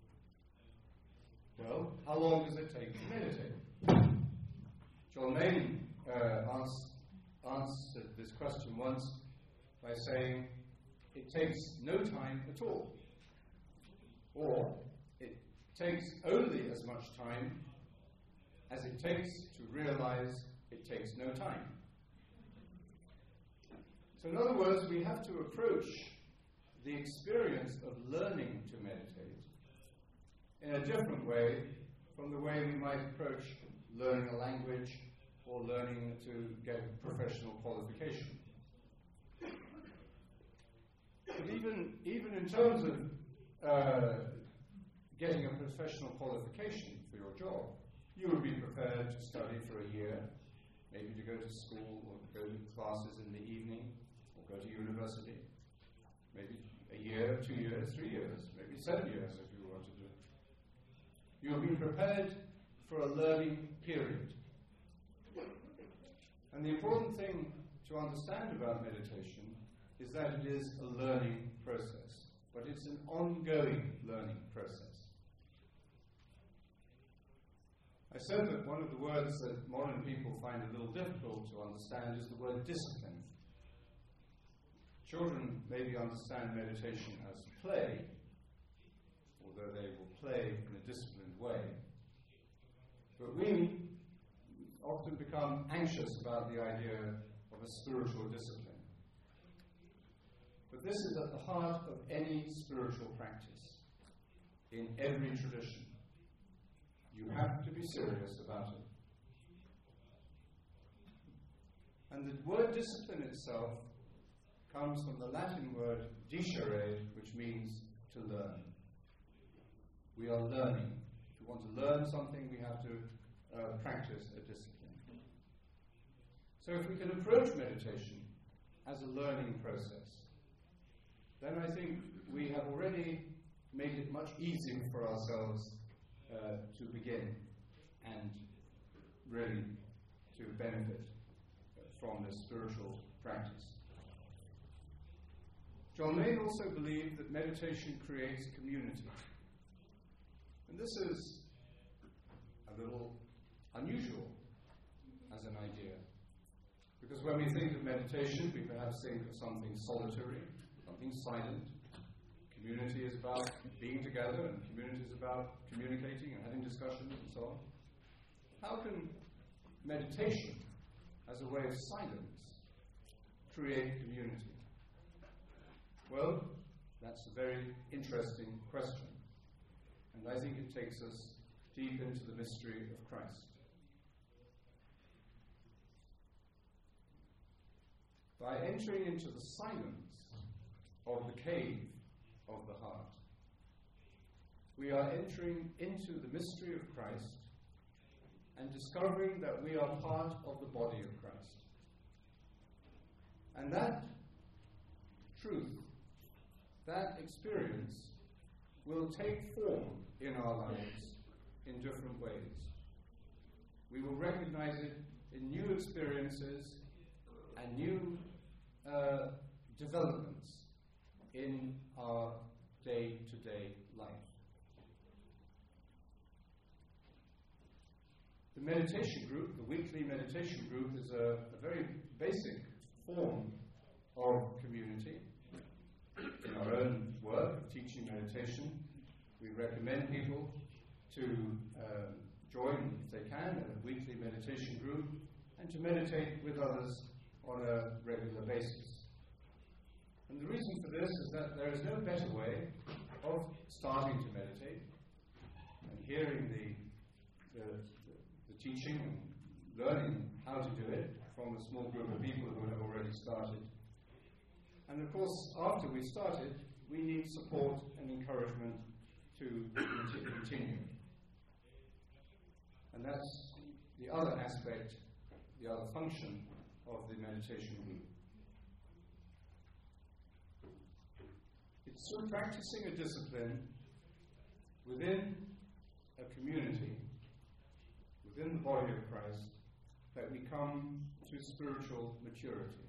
A: Well, how long does it take to meditate? John Main uh, asked, answered this question once by saying, it takes no time at all. Or, it takes only as much time as it takes to realize it takes no time. So in other words, we have to approach the experience of learning to meditate in a different way from the way we might approach learning a language or learning to get a professional qualification. But even, even in terms of uh, getting a professional qualification for your job, you would be prepared to study for a year, maybe to go to school or go to classes in the evening, or go to university, maybe a year, two years, three years, maybe seven years if you want to do it. You'll be prepared for a learning period. And the important thing to understand about meditation is that it is a learning process, but it's an ongoing learning process. I said that one of the words that modern people find a little difficult to understand is the word discipline. Children maybe understand meditation as play, although they will play in a disciplined way. But we often become anxious about the idea of a spiritual discipline. But this is at the heart of any spiritual practice, in every tradition. You have to be serious about it. And the word discipline itself comes from the Latin word discere, which means to learn. We are learning. If we want to learn something, we have to uh, practice a discipline. So if we can approach meditation as a learning process, then I think we have already made it much easier for ourselves uh, to begin and really to benefit from this spiritual practice. John Main also believed that meditation creates community. And this is a little unusual as an idea. Because when we think of meditation, we perhaps think of something solitary, something silent. Community is about being together, and community is about communicating and having discussions and so on. How can meditation, as a way of silence, create community? Well, that's a very interesting question. And I think it takes us deep into the mystery of Christ. By entering into the silence of the cave of the heart, we are entering into the mystery of Christ and discovering that we are part of the body of Christ. And that truth, that experience, will take form in our lives in different ways. We will recognize it in new experiences and new uh, developments in our day-to-day life. The meditation group, the weekly meditation group, is a, a very basic form of community. In our own work of teaching meditation, we recommend people to um, join, if they can, a weekly meditation group and to meditate with others on a regular basis. And the reason for this is that there is no better way of starting to meditate and hearing the, the, the, the teaching and learning how to do it from a small group of people who have already started. And of course, after we started, we need support and encouragement to continue. And that's the other aspect, the other function of the meditation group. It's through practicing a discipline within a community body of Christ that we come to spiritual maturity,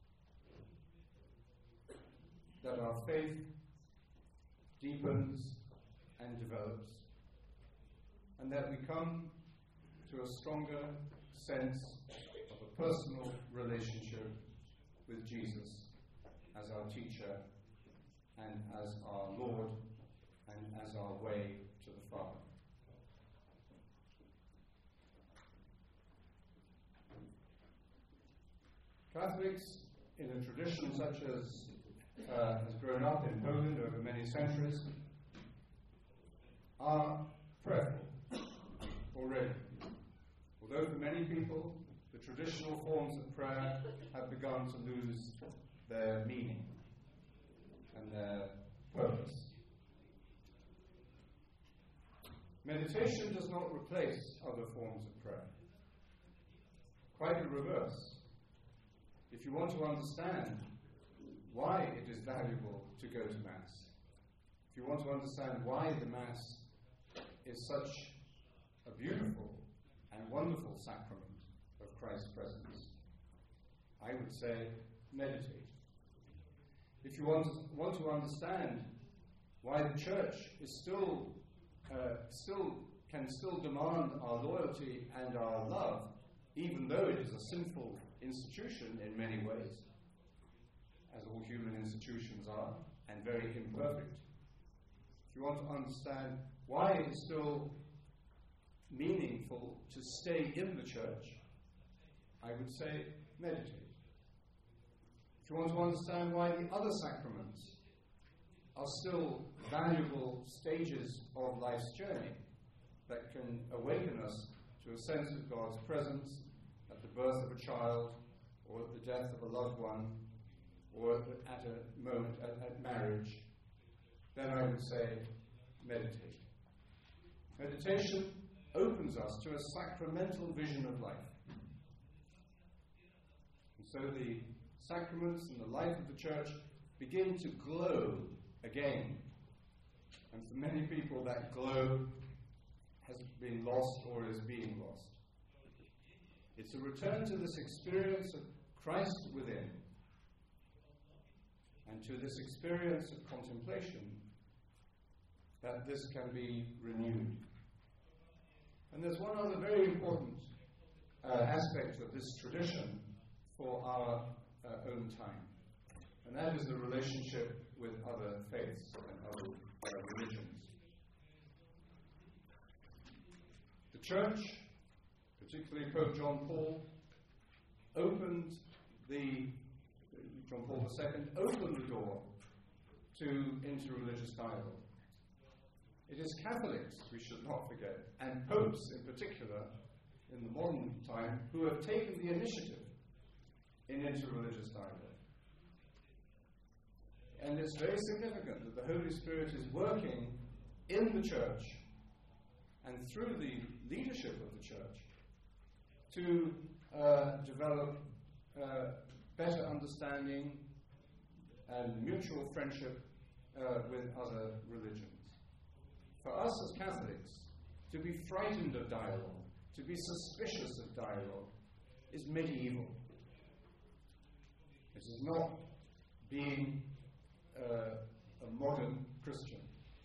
A: that our faith deepens and develops, and that we come to a stronger sense of a personal relationship with Jesus as our teacher and as our Lord and as our way to the Father. Catholics, in a tradition such as uh, has grown up in Poland over many centuries, are prayerful already. Although for many people, the traditional forms of prayer have begun to lose their meaning and their purpose. Meditation does not replace other forms of prayer. Quite the reverse. If you want to understand why it is valuable to go to Mass, if you want to understand why the Mass is such a beautiful and wonderful sacrament of Christ's presence, I would say meditate. If you want to, want to understand why the Church is still, uh, still can still demand our loyalty and our love, even though it is a sinful institution in many ways, as all human institutions are, and very imperfect. If you want to understand why it is still meaningful to stay in the Church, I would say meditate. If you want to understand why the other sacraments are still valuable stages of life's journey that can awaken us to a sense of God's presence at the birth of a child, or at the death of a loved one, or at a moment at, at marriage, then I would say meditate. Meditation opens us to a sacramental vision of life. And so the sacraments and the life of the Church begin to glow again. And for many people, that glow has been lost or is being lost. It's a return to this experience of Christ within, and to this experience of contemplation, that this can be renewed. And there's one other very important uh, aspect of this tradition for our uh, own time, and that is the relationship with other faiths and other uh, religions. The Church, particularly Pope John Paul, opened the John Paul the Second opened the door to interreligious dialogue. It is Catholics, we should not forget, and popes in particular, in the modern time, who have taken the initiative in interreligious dialogue. And it's very significant that the Holy Spirit is working in the Church and through the leadership of the Church to uh, develop uh, better understanding and mutual friendship uh, with other religions. For us as Catholics, to be frightened of dialogue, to be suspicious of dialogue, is medieval. It is not being uh, a modern Christian.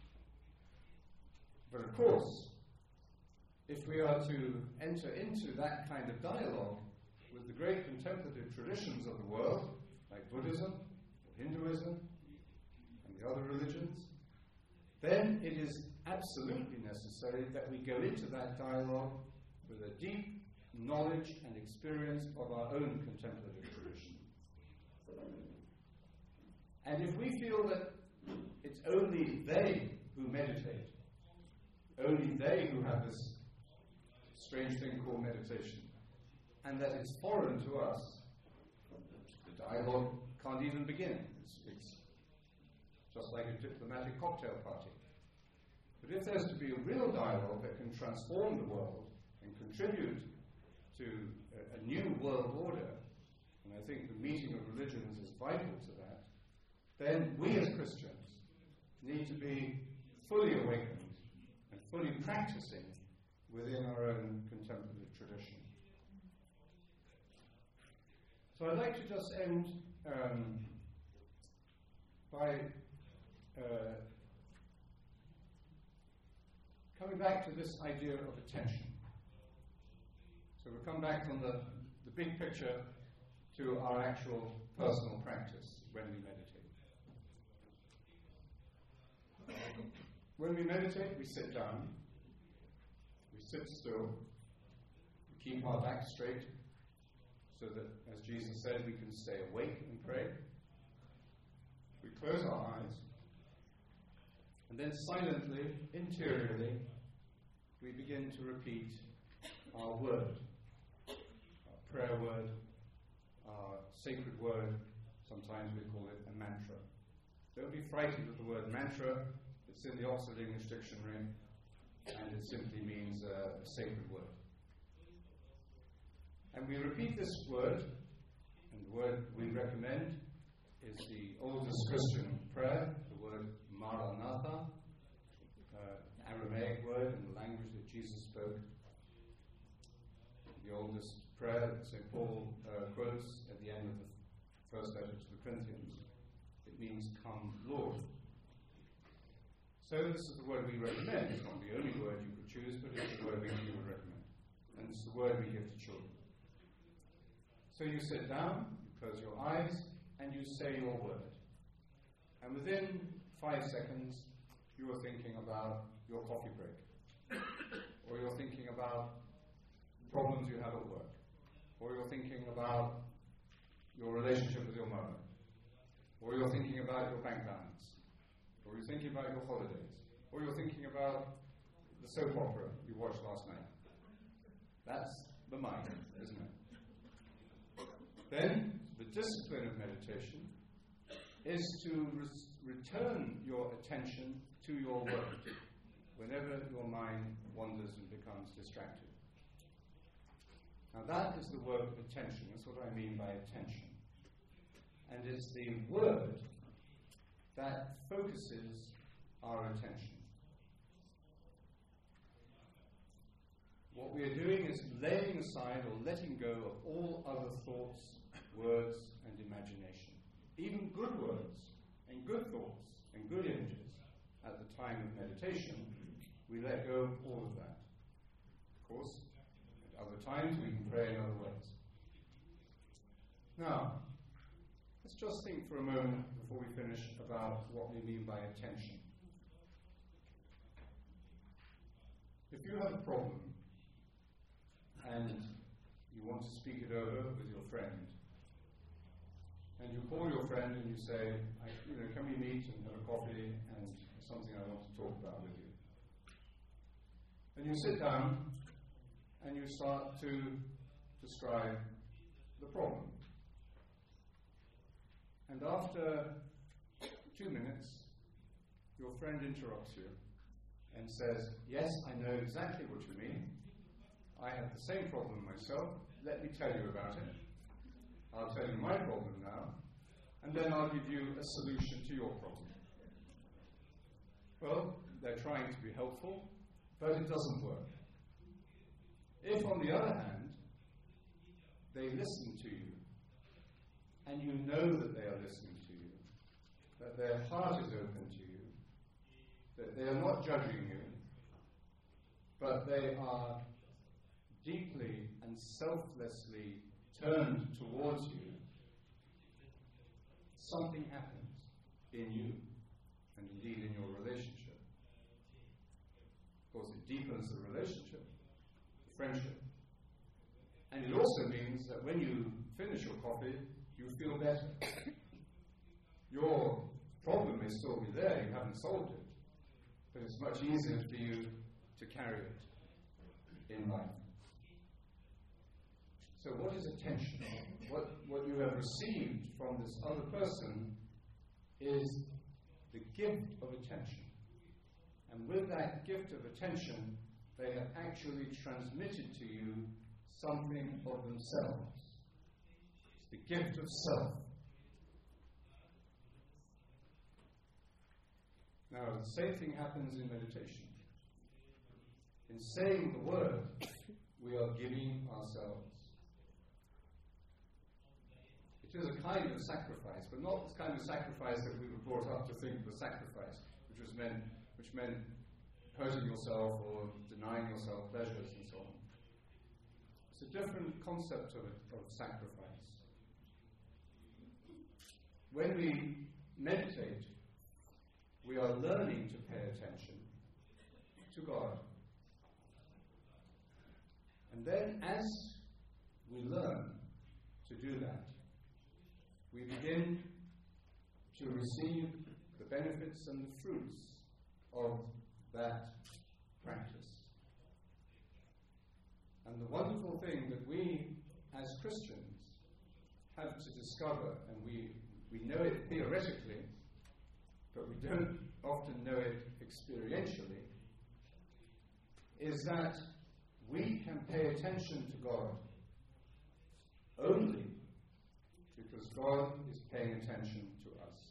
A: But of course, if we are to enter into that kind of dialogue with the great contemplative traditions of the world, like Buddhism, or Hinduism, and the other religions, then it is absolutely necessary that we go into that dialogue with a deep knowledge and experience of our own contemplative tradition. And if we feel that it's only they who meditate, only they who have this strange thing called meditation, and that it's foreign to us, the dialogue can't even begin. It's, it's just like a diplomatic cocktail party. But if there's to be a real dialogue that can transform the world and contribute to a, a new world order, and I think the meeting of religions is vital to that, then we as Christians need to be fully awakened and fully practicing within our own contemplative tradition. So I'd like to just end um, by uh, coming back to this idea of attention. So we'll come back from the, the big picture to our actual personal practice when we meditate. When we meditate, we sit down, we sit still, we keep our back straight, so that, as Jesus said, we can stay awake and pray. We close our eyes, and then silently, interiorly, we begin to repeat our word, our prayer word, our sacred word. Sometimes we call it a mantra. Don't be frightened of the word mantra. It's in the Oxford English Dictionary, and it simply means uh, a sacred word. And we repeat this word, and the word we recommend is the oldest Christian prayer, the word Maranatha, uh, Aramaic word in the language that Jesus spoke. The oldest prayer that Saint Paul uh, quotes at the end of the first letter to the Corinthians. It means, "Come, Lord." So this is the word we recommend. It's not the only word you could choose, but it's the word we would recommend. And it's the word we give to children. So you sit down, you close your eyes, and you say your word. And within five seconds, you are thinking about your coffee break. Or you're thinking about problems you have at work. Or you're thinking about your relationship with your mother. Or you're thinking about your bank balance. Or you're thinking about your holidays. Or you're thinking about the soap opera you watched last night. That's the mind, isn't it? Then, the discipline of meditation is to re- return your attention to your word whenever your mind wanders and becomes distracted. Now that is the work of attention. That's what I mean by attention. And it's the word that focuses our attention. What we are doing is laying aside or letting go of all other thoughts, words, and imagination. Even good words and good thoughts and good images. At the time of meditation, we let go of all of that. Of course, at other times we can pray in other ways. Now, let's just think for a moment before we finish about what we mean by attention. If you have a problem and you want to speak it over with your friend, and you call your friend and you say, I, you know, can we meet and have a coffee and something I want to talk about with you. And you sit down and you start to describe the problem. And after two minutes, your friend interrupts you and says, yes, I know exactly what you mean. I have the same problem myself. Let me tell you about it. I'll tell you my problem now, and then I'll give you a solution to your problem. Well, they're trying to be helpful, but it doesn't work. If, on the other hand, they listen to you, and you know that they are listening to you, that their heart is open to you, that they are not judging you, but they are deeply and selflessly turned towards you, something happens in you, and indeed in your relationship. Of course, it deepens the relationship, the friendship. And it also means that when you finish your coffee, you feel better. Your problem may still be there, you haven't solved it, but it's much easier for you to carry it in life. So what is attention? What, what you have received from this other person is the gift of attention. And with that gift of attention, they have actually transmitted to you something of themselves. It's the gift of self. Now, the same thing happens in meditation. In In saying the word, we are giving ourselves. It is a kind of sacrifice, but not the kind of sacrifice that we were brought up to think was sacrifice, which was meant, which meant hurting yourself or denying yourself pleasures and so on. It's a different concept of, it, of sacrifice. When we meditate, we are learning to pay attention to God. And then as we learn to do that, we begin to receive the benefits and the fruits of that practice. And the wonderful thing that we as Christians have to discover, and we, we know it theoretically, but we don't often know it experientially, is that we can pay attention to God only because God is paying attention to us.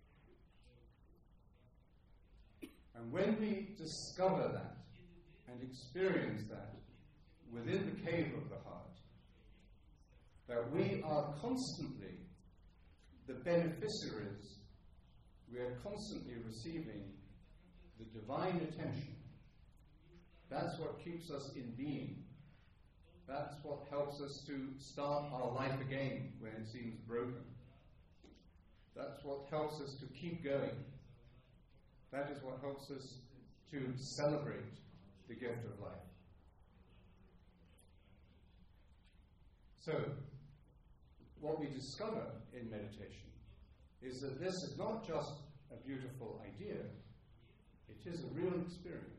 A: And when we discover that and experience that within the cave of the heart, that we are constantly the beneficiaries, we are constantly receiving the divine attention. That's what keeps us in being. That's what helps us to start our life again when it seems broken. That's what helps us to keep going. That is what helps us to celebrate the gift of life. So, what we discover in meditation is that this is not just a beautiful idea, it is a real experience.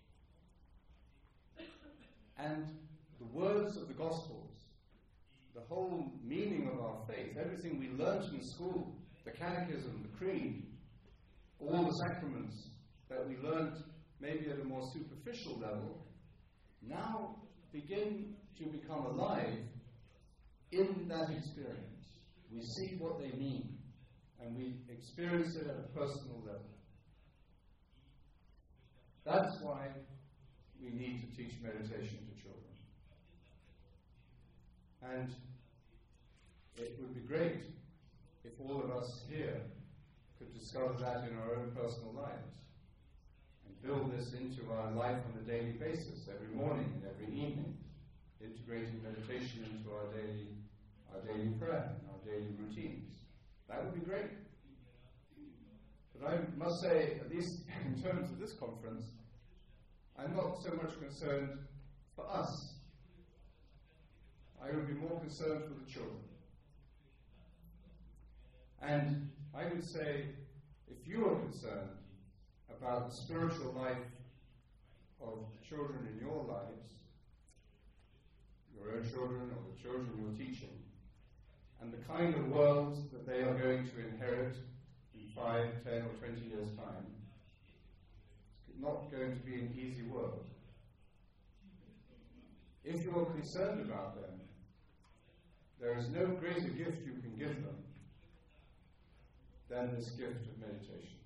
A: And the words of the Gospels, the whole meaning of our faith, everything we learnt in school, the Catechism, the Creed, all the sacraments that we learnt maybe at a more superficial level, now begin to become alive in that experience. We see what they mean, and we experience it at a personal level. That's why we need to teach meditation to children. And it would be great if all of us here could discover that in our own personal lives and build this into our life on a daily basis, every morning and every evening, integrating meditation into our daily, our daily prayer and our daily routines. That would be great. But I must say, at least in terms of this conference, I'm not so much concerned for us. I would be more concerned for the children. And I would say, if you are concerned about the spiritual life of the children in your lives, your own children or the children you're teaching, and the kind of world that they are going to inherit in five, ten, or twenty years' time, it's not going to be an easy world. If you are concerned about them, there is no greater gift you can give them than this gift of meditation.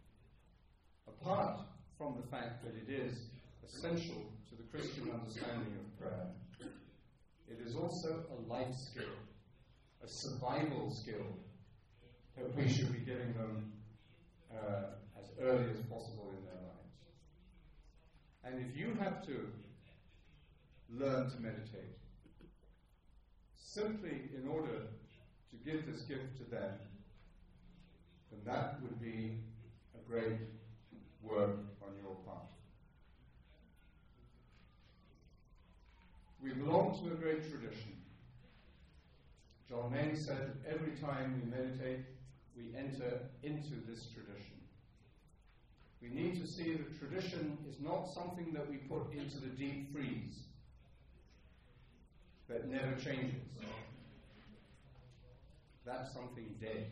A: Apart from the fact that it is essential to the Christian understanding of prayer, it is also a life skill, a survival skill that we should be giving them uh, as early as possible in their lives. And if you have to learn to meditate, simply in order to give this gift to them, then that would be a great work on your part. We belong to a great tradition. John Main said that every time we meditate, we enter into this tradition. We need to see that tradition is not something that we put into the deep freeze that never changes. That's something dead.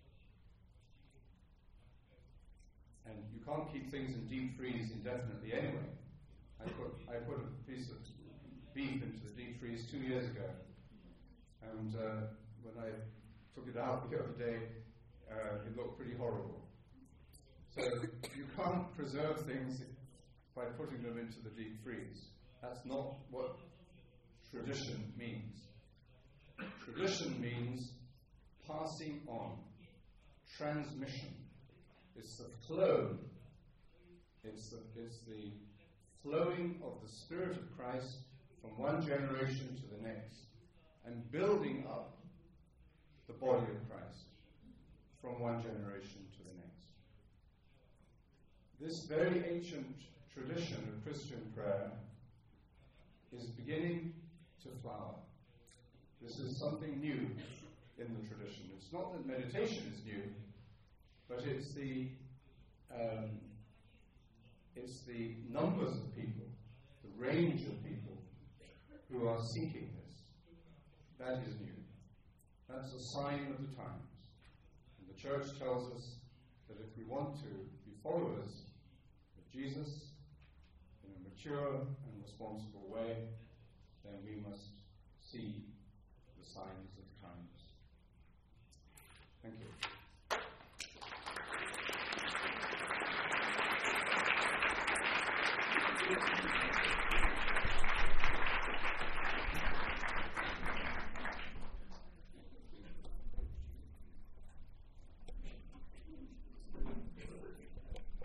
A: And you can't keep things in deep freeze indefinitely anyway. I put, I put a piece of beef into the deep freeze two years ago. And uh, when I took it out the other day, uh, it looked pretty horrible. So you can't preserve things by putting them into the deep freeze. That's not what tradition means. Tradition means passing on, transmission. It's the flow. It's the, it's the flowing of the Spirit of Christ from one generation to the next and building up the body of Christ from one generation to the next. This very ancient tradition of Christian prayer is beginning to flower. This is something new in the tradition. It's not that meditation is new, but it's the um, it's the numbers of people, the range of people who are seeking this. That is new. That's a sign of the times. And the Church tells us that if we want to be followers of Jesus in a mature and responsible way, then we must see the signs of the times. Thank you.